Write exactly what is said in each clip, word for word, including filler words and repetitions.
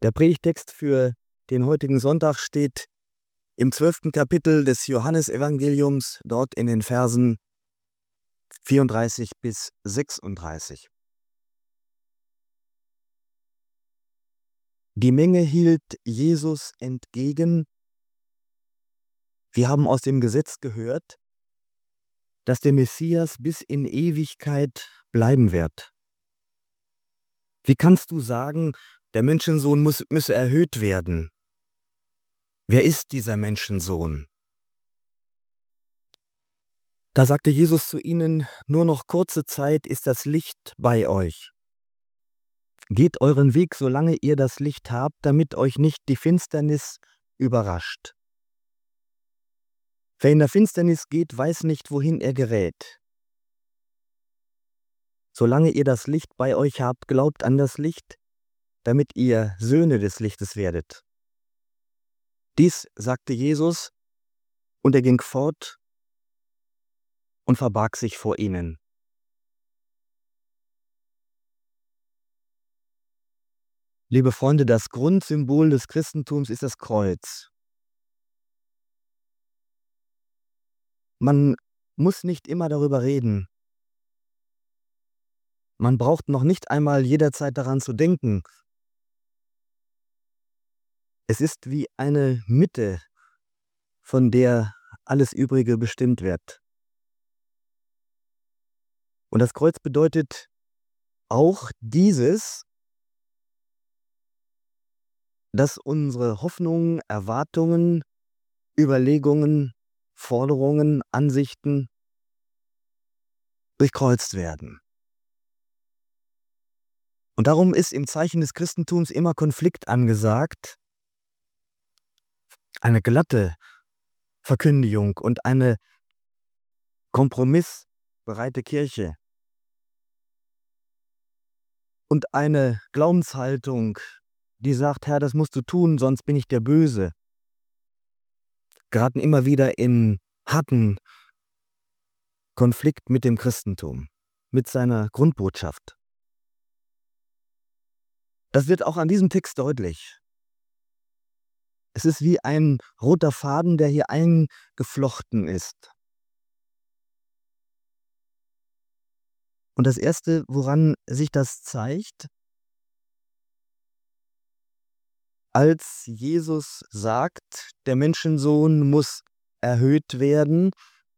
Der Predigtext für den heutigen Sonntag steht im zwölften Kapitel des Johannesevangeliums, dort in den Versen vierunddreißig bis sechsunddreißig. Die Menge hielt Jesus entgegen: Wir haben aus dem Gesetz gehört, dass der Messias bis in Ewigkeit bleiben wird. Wie kannst du sagen, der Menschensohn muss, müsse erhöht werden? Wer ist dieser Menschensohn? Da sagte Jesus zu ihnen: Nur noch kurze Zeit ist das Licht bei euch. Geht euren Weg, solange ihr das Licht habt, damit euch nicht die Finsternis überrascht. Wer in der Finsternis geht, weiß nicht, wohin er gerät. Solange ihr das Licht bei euch habt, glaubt an das Licht, damit ihr Söhne des Lichtes werdet. Dies sagte Jesus, und er ging fort und verbarg sich vor ihnen. Liebe Freunde, das Grundsymbol des Christentums ist das Kreuz. Man muss nicht immer darüber reden. Man braucht noch nicht einmal jederzeit daran zu denken. Es ist wie eine Mitte, von der alles Übrige bestimmt wird. Und das Kreuz bedeutet auch dieses, dass unsere Hoffnungen, Erwartungen, Überlegungen, Forderungen, Ansichten durchkreuzt werden. Und darum ist im Zeichen des Christentums immer Konflikt angesagt, eine glatte Verkündigung und eine kompromissbereite Kirche und eine Glaubenshaltung, die sagt: Herr, das musst du tun, sonst bin ich der Böse, geraten immer wieder in harten Konflikt mit dem Christentum, mit seiner Grundbotschaft. Das wird auch an diesem Text deutlich. Es ist wie ein roter Faden, der hier eingeflochten ist. Und das Erste, woran sich das zeigt, als Jesus sagt, der Menschensohn muss erhöht werden,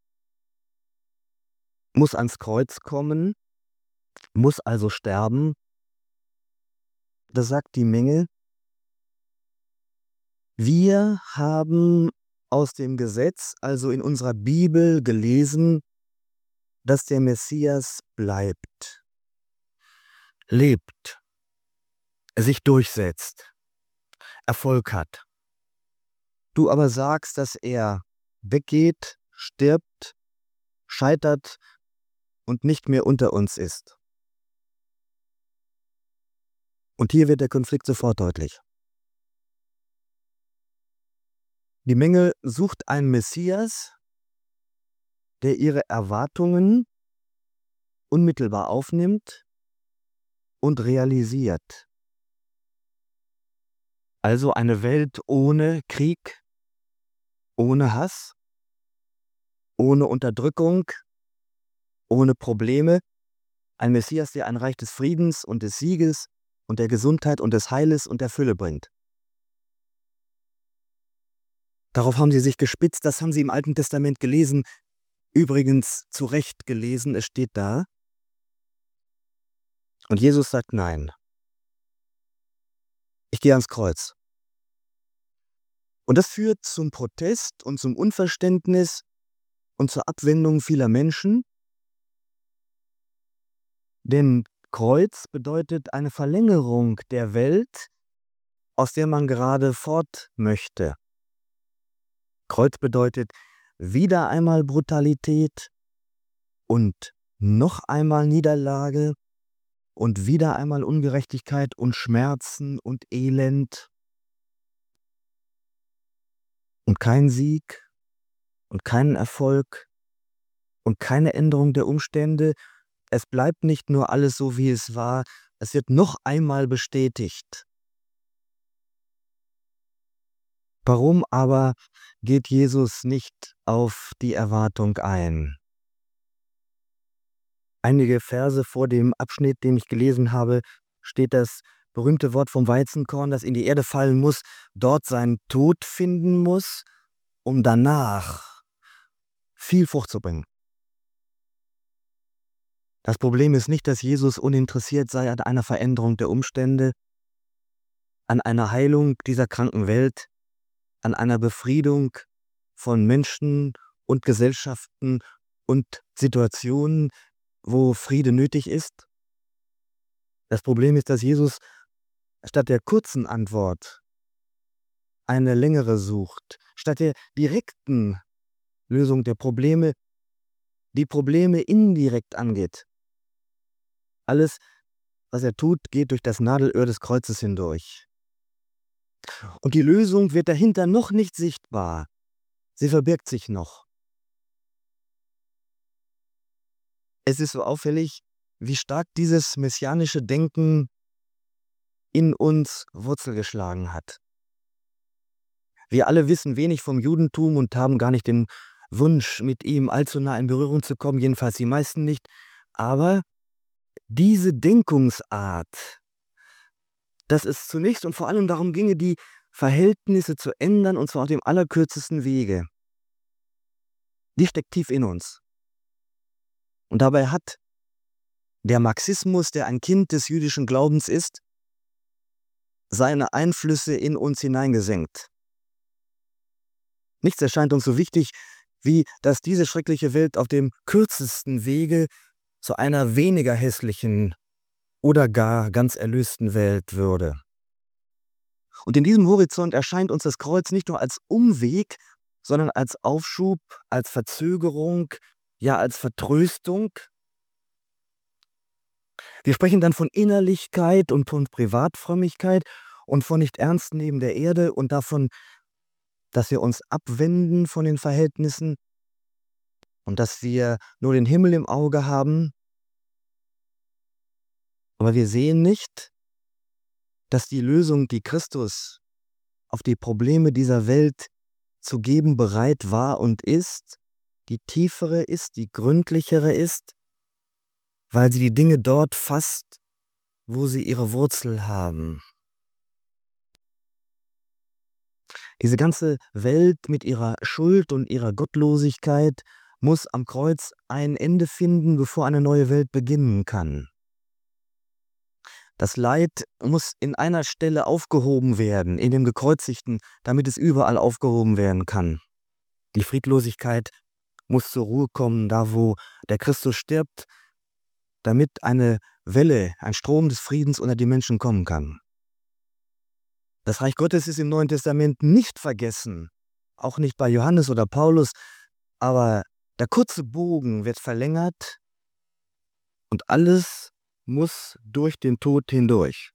muss ans Kreuz kommen, muss also sterben, da sagt die Menge: Wir haben aus dem Gesetz, also in unserer Bibel, gelesen, dass der Messias bleibt, lebt, sich durchsetzt, Erfolg hat. Du aber sagst, dass er weggeht, stirbt, scheitert und nicht mehr unter uns ist. Und hier wird der Konflikt sofort deutlich. Die Menge sucht einen Messias, der ihre Erwartungen unmittelbar aufnimmt und realisiert. Also eine Welt ohne Krieg, ohne Hass, ohne Unterdrückung, ohne Probleme. Ein Messias, der ein Reich des Friedens und des Sieges und der Gesundheit und des Heiles und der Fülle bringt. Darauf haben sie sich gespitzt, das haben sie im Alten Testament gelesen, übrigens zu Recht gelesen, es steht da. Und Jesus sagt: Nein, ich gehe ans Kreuz. Und das führt zum Protest und zum Unverständnis und zur Abwendung vieler Menschen. Denn Kreuz bedeutet eine Verlängerung der Welt, aus der man gerade fort möchte. Kreuz bedeutet wieder einmal Brutalität und noch einmal Niederlage und wieder einmal Ungerechtigkeit und Schmerzen und Elend und kein Sieg und keinen Erfolg und keine Änderung der Umstände. Es bleibt nicht nur alles so, wie es war, es wird noch einmal bestätigt. Warum aber geht Jesus nicht auf die Erwartung ein? Einige Verse vor dem Abschnitt, den ich gelesen habe, steht das berühmte Wort vom Weizenkorn, das in die Erde fallen muss, dort seinen Tod finden muss, um danach viel Frucht zu bringen. Das Problem ist nicht, dass Jesus uninteressiert sei an einer Veränderung der Umstände, an einer Heilung dieser kranken Welt, an einer Befriedung von Menschen und Gesellschaften und Situationen, wo Friede nötig ist. Das Problem ist, dass Jesus statt der kurzen Antwort eine längere sucht, statt der direkten Lösung der Probleme, die Probleme indirekt angeht. Alles, was er tut, geht durch das Nadelöhr des Kreuzes hindurch. Und die Lösung wird dahinter noch nicht sichtbar. Sie verbirgt sich noch. Es ist so auffällig, wie stark dieses messianische Denken in uns Wurzel geschlagen hat. Wir alle wissen wenig vom Judentum und haben gar nicht den Wunsch, mit ihm allzu nah in Berührung zu kommen, jedenfalls die meisten nicht. Aber diese Denkungsart, dass es zunächst und vor allem darum ginge, die Verhältnisse zu ändern, und zwar auf dem allerkürzesten Wege, die steckt tief in uns. Und dabei hat der Marxismus, der ein Kind des jüdischen Glaubens ist, seine Einflüsse in uns hineingesenkt. Nichts erscheint uns so wichtig, wie dass diese schreckliche Welt auf dem kürzesten Wege zu einer weniger hässlichen oder gar ganz erlösten Welt würde. Und in diesem Horizont erscheint uns das Kreuz nicht nur als Umweg, sondern als Aufschub, als Verzögerung, ja als Vertröstung. Wir sprechen dann von Innerlichkeit und von Privatfrömmigkeit und von nicht ernst nehmen der Erde und davon, dass wir uns abwenden von den Verhältnissen und dass wir nur den Himmel im Auge haben. Aber wir sehen nicht, dass die Lösung, die Christus auf die Probleme dieser Welt zu geben bereit war und ist, die tiefere ist, die gründlichere ist, weil sie die Dinge dort fasst, wo sie ihre Wurzel haben. Diese ganze Welt mit ihrer Schuld und ihrer Gottlosigkeit muss am Kreuz ein Ende finden, bevor eine neue Welt beginnen kann. Das Leid muss in einer Stelle aufgehoben werden, in dem Gekreuzigten, damit es überall aufgehoben werden kann. Die Friedlosigkeit muss zur Ruhe kommen, da wo der Christus stirbt, damit eine Welle, ein Strom des Friedens unter die Menschen kommen kann. Das Reich Gottes ist im Neuen Testament nicht vergessen, auch nicht bei Johannes oder Paulus, aber der kurze Bogen wird verlängert und alles muss durch den Tod hindurch.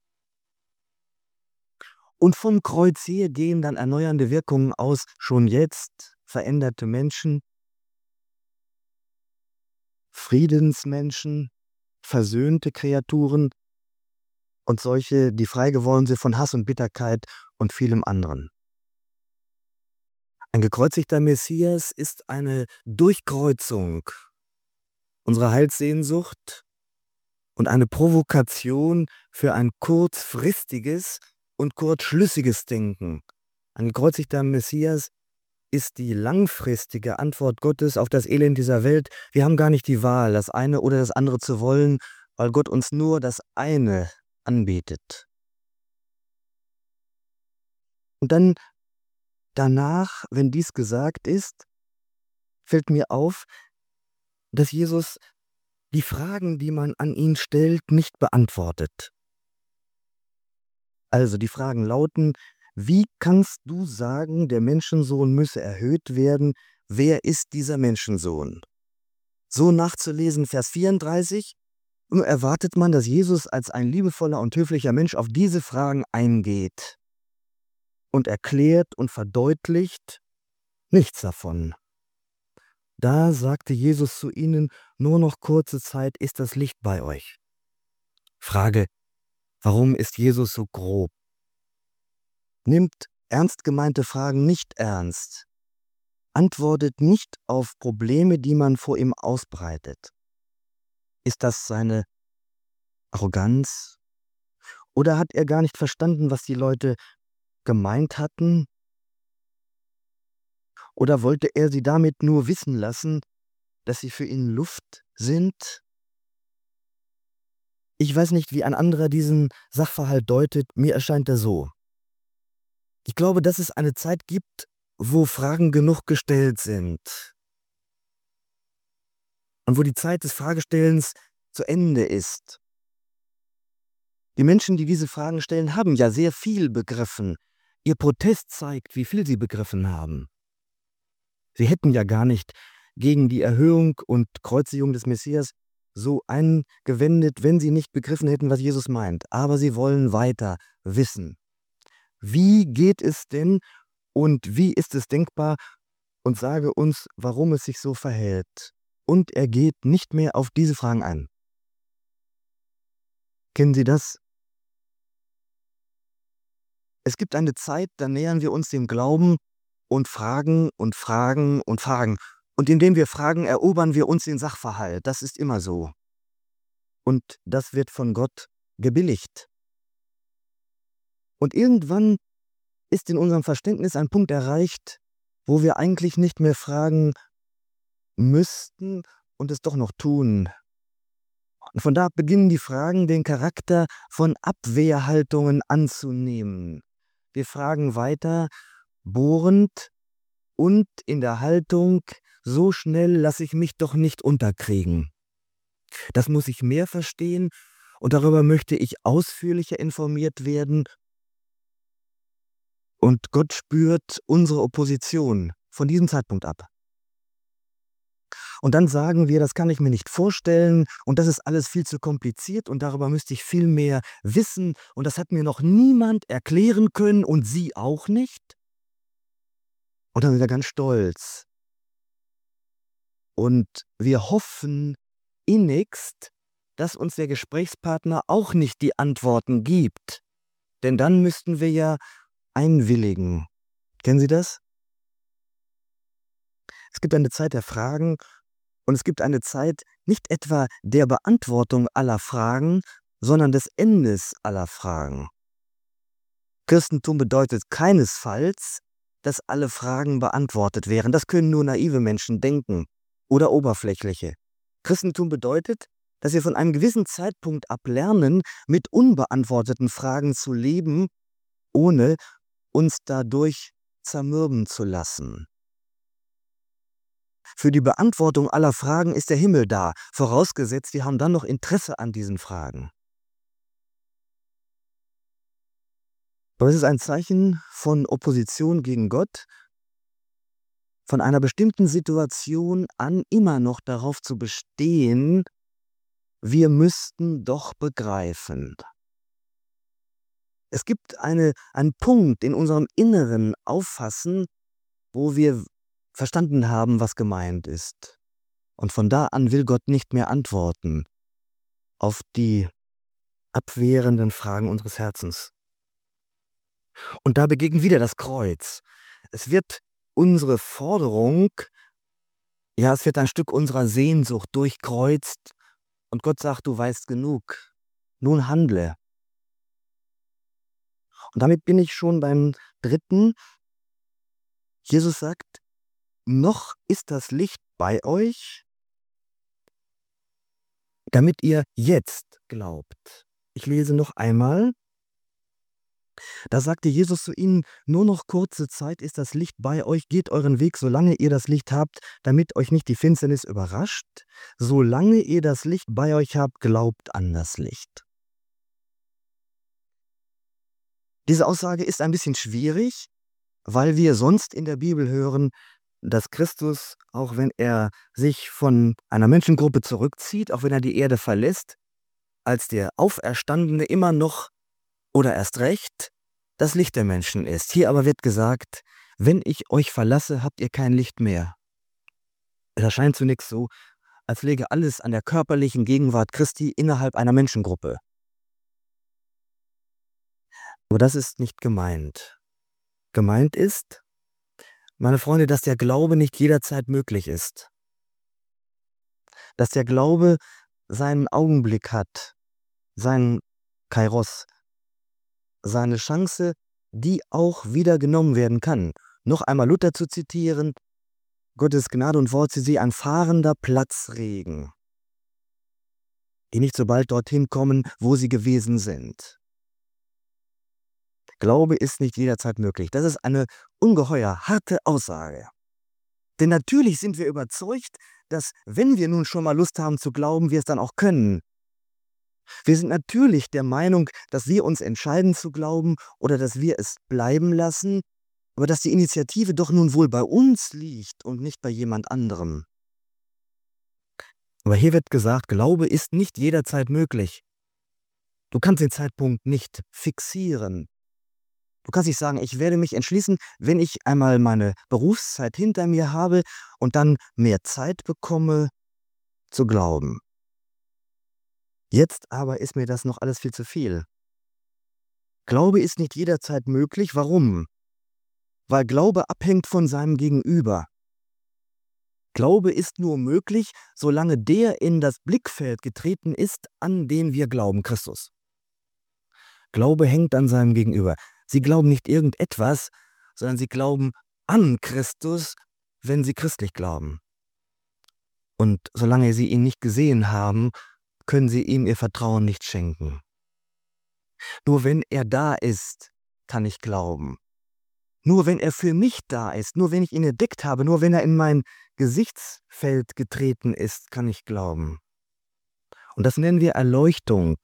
Und vom Kreuz her gehen dann erneuernde Wirkungen aus, schon jetzt veränderte Menschen, Friedensmenschen, versöhnte Kreaturen und solche, die frei geworden sind von Hass und Bitterkeit und vielem anderen. Ein gekreuzigter Messias ist eine Durchkreuzung unserer Heilssehnsucht und eine Provokation für ein kurzfristiges und kurzschlüssiges Denken. Ein gekreuzigter Messias ist die langfristige Antwort Gottes auf das Elend dieser Welt. Wir haben gar nicht die Wahl, das eine oder das andere zu wollen, weil Gott uns nur das eine anbietet. Und dann danach, wenn dies gesagt ist, fällt mir auf, dass Jesus die Fragen, die man an ihn stellt, nicht beantwortet. Also die Fragen lauten: Wie kannst du sagen, der Menschensohn müsse erhöht werden? Wer ist dieser Menschensohn? So nachzulesen, Vers vierunddreißig, erwartet man, dass Jesus als ein liebevoller und höflicher Mensch auf diese Fragen eingeht und erklärt und verdeutlicht nichts davon. Da sagte Jesus zu ihnen: Nur noch kurze Zeit ist das Licht bei euch. Frage: Warum ist Jesus so grob? Nimmt ernst gemeinte Fragen nicht ernst, antwortet nicht auf Probleme, die man vor ihm ausbreitet. Ist das seine Arroganz? Oder hat er gar nicht verstanden, was die Leute gemeint hatten? Oder wollte er sie damit nur wissen lassen, dass sie für ihn Luft sind? Ich weiß nicht, wie ein anderer diesen Sachverhalt deutet, mir erscheint er so. Ich glaube, dass es eine Zeit gibt, wo Fragen genug gestellt sind und wo die Zeit des Fragestellens zu Ende ist. Die Menschen, die diese Fragen stellen, haben ja sehr viel begriffen. Ihr Protest zeigt, wie viel sie begriffen haben. Sie hätten ja gar nicht gegen die Erhöhung und Kreuzigung des Messias so eingewendet, wenn sie nicht begriffen hätten, was Jesus meint. Aber sie wollen weiter wissen. Wie geht es denn und wie ist es denkbar? Und sage uns, warum es sich so verhält. Und er geht nicht mehr auf diese Fragen ein. Kennen Sie das? Es gibt eine Zeit, da nähern wir uns dem Glauben und fragen und fragen und fragen. Und indem wir fragen, erobern wir uns den Sachverhalt. Das ist immer so. Und das wird von Gott gebilligt. Und irgendwann ist in unserem Verständnis ein Punkt erreicht, wo wir eigentlich nicht mehr fragen müssten und es doch noch tun. Und von da beginnen die Fragen, den Charakter von Abwehrhaltungen anzunehmen. Wir fragen weiter, bohrend und in der Haltung, so schnell lasse ich mich doch nicht unterkriegen. Das muss ich mehr verstehen und darüber möchte ich ausführlicher informiert werden. Und Gott spürt unsere Opposition von diesem Zeitpunkt ab. Und dann sagen wir, das kann ich mir nicht vorstellen und das ist alles viel zu kompliziert und darüber müsste ich viel mehr wissen und das hat mir noch niemand erklären können und Sie auch nicht. Und dann sind wir ganz stolz. Und wir hoffen innigst, dass uns der Gesprächspartner auch nicht die Antworten gibt. Denn dann müssten wir ja einwilligen. Kennen Sie das? Es gibt eine Zeit der Fragen und es gibt eine Zeit nicht etwa der Beantwortung aller Fragen, sondern des Endes aller Fragen. Christentum bedeutet keinesfalls, dass alle Fragen beantwortet wären. Das können nur naive Menschen denken oder oberflächliche. Christentum bedeutet, dass wir von einem gewissen Zeitpunkt ab lernen, mit unbeantworteten Fragen zu leben, ohne uns dadurch zermürben zu lassen. Für die Beantwortung aller Fragen ist der Himmel da, vorausgesetzt, wir haben dann noch Interesse an diesen Fragen. Aber es ist ein Zeichen von Opposition gegen Gott, von einer bestimmten Situation an immer noch darauf zu bestehen, wir müssten doch begreifen. Es gibt eine, einen Punkt in unserem inneren Auffassen, wo wir verstanden haben, was gemeint ist. Und von da an will Gott nicht mehr antworten auf die abwehrenden Fragen unseres Herzens. Und da begegnet wieder das Kreuz. Es wird unsere Forderung, ja, es wird ein Stück unserer Sehnsucht durchkreuzt und Gott sagt, du weißt genug, nun handle. Und damit bin ich schon beim dritten. Jesus sagt, noch ist das Licht bei euch, damit ihr jetzt glaubt. Ich lese noch einmal. Da sagte Jesus zu ihnen, nur noch kurze Zeit ist das Licht bei euch, geht euren Weg, solange ihr das Licht habt, damit euch nicht die Finsternis überrascht. Solange ihr das Licht bei euch habt, glaubt an das Licht. Diese Aussage ist ein bisschen schwierig, weil wir sonst in der Bibel hören, dass Christus, auch wenn er sich von einer Menschengruppe zurückzieht, auch wenn er die Erde verlässt, als der Auferstandene immer noch oder erst recht das Licht der Menschen ist. Hier aber wird gesagt, wenn ich euch verlasse, habt ihr kein Licht mehr. Es erscheint zunächst so, als läge alles an der körperlichen Gegenwart Christi innerhalb einer Menschengruppe. Aber das ist nicht gemeint. Gemeint ist, meine Freunde, dass der Glaube nicht jederzeit möglich ist. Dass der Glaube seinen Augenblick hat, seinen Kairos, seine Chance, die auch wieder genommen werden kann. Noch einmal Luther zu zitieren: Gottes Gnade und Wort, sie sie ein fahrender Platzregen, die nicht so bald dorthin kommen, wo sie gewesen sind. Glaube ist nicht jederzeit möglich. Das ist eine ungeheuer harte Aussage. Denn natürlich sind wir überzeugt, dass, wenn wir nun schon mal Lust haben zu glauben, wir es dann auch können. Wir sind natürlich der Meinung, dass wir uns entscheiden zu glauben oder dass wir es bleiben lassen, aber dass die Initiative doch nun wohl bei uns liegt und nicht bei jemand anderem. Aber hier wird gesagt, Glaube ist nicht jederzeit möglich. Du kannst den Zeitpunkt nicht fixieren. Du kannst nicht sagen, ich werde mich entschließen, wenn ich einmal meine Berufszeit hinter mir habe und dann mehr Zeit bekomme, zu glauben. Jetzt aber ist mir das noch alles viel zu viel. Glaube ist nicht jederzeit möglich. Warum? Weil Glaube abhängt von seinem Gegenüber. Glaube ist nur möglich, solange der in das Blickfeld getreten ist, an den wir glauben, Christus. Glaube hängt an seinem Gegenüber. Sie glauben nicht irgendetwas, sondern sie glauben an Christus, wenn sie christlich glauben. Und solange sie ihn nicht gesehen haben, können sie ihm ihr Vertrauen nicht schenken. Nur wenn er da ist, kann ich glauben. Nur wenn er für mich da ist, nur wenn ich ihn entdeckt habe, nur wenn er in mein Gesichtsfeld getreten ist, kann ich glauben. Und das nennen wir Erleuchtung.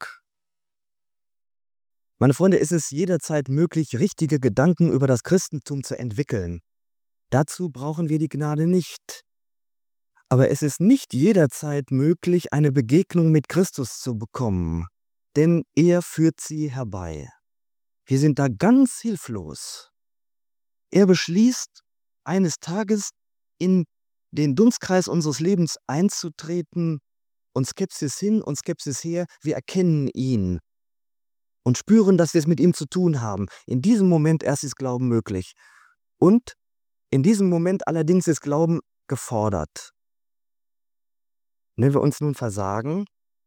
Meine Freunde, ist es jederzeit möglich, richtige Gedanken über das Christentum zu entwickeln. Dazu brauchen wir die Gnade nicht. Aber es ist nicht jederzeit möglich, eine Begegnung mit Christus zu bekommen, denn er führt sie herbei. Wir sind da ganz hilflos. Er beschließt, eines Tages in den Dunstkreis unseres Lebens einzutreten, und Skepsis hin und Skepsis her, wir erkennen ihn und spüren, dass wir es mit ihm zu tun haben. In diesem Moment erst ist Glauben möglich. Und in diesem Moment allerdings ist Glauben gefordert. Wenn wir uns nun versagen,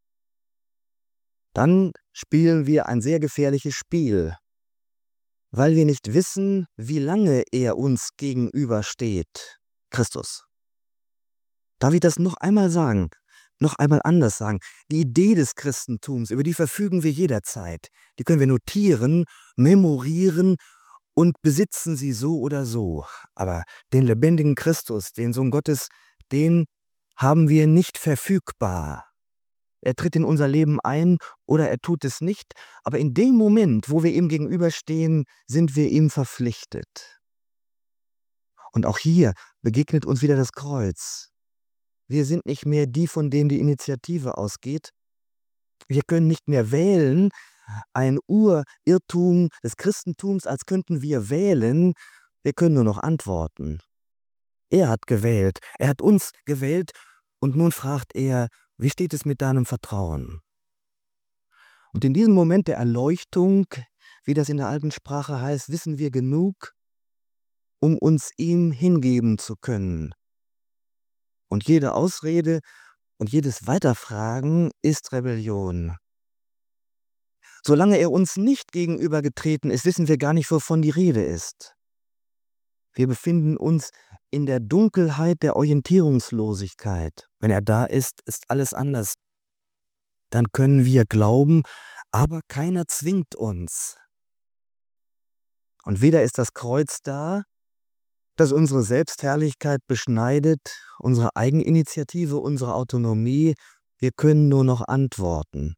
dann spielen wir ein sehr gefährliches Spiel, weil wir nicht wissen, wie lange er uns gegenübersteht, Christus. Darf ich das noch einmal sagen? Noch einmal anders sagen. Die Idee des Christentums, über die verfügen wir jederzeit. Die können wir notieren, memorieren und besitzen sie so oder so. Aber den lebendigen Christus, den Sohn Gottes, den haben wir nicht verfügbar. Er tritt in unser Leben ein oder er tut es nicht. Aber in dem Moment, wo wir ihm gegenüberstehen, sind wir ihm verpflichtet. Und auch hier begegnet uns wieder das Kreuz. Wir sind nicht mehr die, von denen die Initiative ausgeht. Wir können nicht mehr wählen, ein Urirrtum des Christentums, als könnten wir wählen. Wir können nur noch antworten. Er hat gewählt, er hat uns gewählt und nun fragt er, wie steht es mit deinem Vertrauen? Und in diesem Moment der Erleuchtung, wie das in der alten Sprache heißt, wissen wir genug, um uns ihm hingeben zu können. Und jede Ausrede und jedes Weiterfragen ist Rebellion. Solange er uns nicht gegenübergetreten ist, wissen wir gar nicht, wovon die Rede ist. Wir befinden uns in der Dunkelheit der Orientierungslosigkeit. Wenn er da ist, ist alles anders. Dann können wir glauben, aber keiner zwingt uns. Und weder ist das Kreuz da, das unsere Selbstherrlichkeit beschneidet, unsere Eigeninitiative, unsere Autonomie. Wir können nur noch antworten.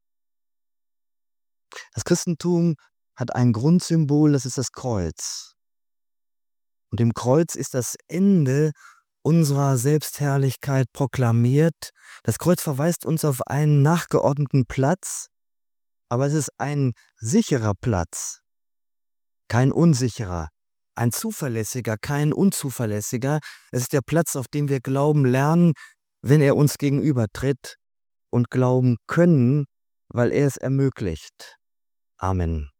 Das Christentum hat ein Grundsymbol, das ist das Kreuz. Und im Kreuz ist das Ende unserer Selbstherrlichkeit proklamiert. Das Kreuz verweist uns auf einen nachgeordneten Platz, aber es ist ein sicherer Platz, kein unsicherer. Ein zuverlässiger, kein unzuverlässiger. Es ist der Platz, auf dem wir glauben lernen, wenn er uns gegenübertritt und glauben können, weil er es ermöglicht. Amen.